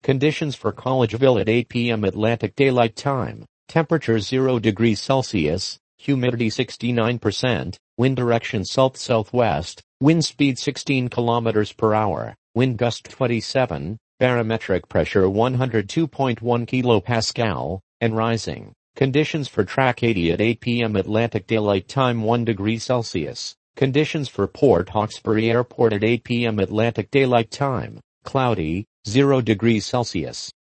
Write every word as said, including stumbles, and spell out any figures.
Conditions for Collegeville at eight p m Atlantic Daylight Time. Temperature zero degrees Celsius, humidity sixty-nine percent, wind direction south-southwest, wind speed sixteen kilometers per hour, wind gust twenty-seven, barometric pressure one hundred two point one kilopascal, and rising. Conditions for Track eighty at eight p m Atlantic Daylight Time one degree Celsius. Conditions for Port Hawkesbury Airport at eight p m Atlantic Daylight Time. Cloudy, zero degrees Celsius.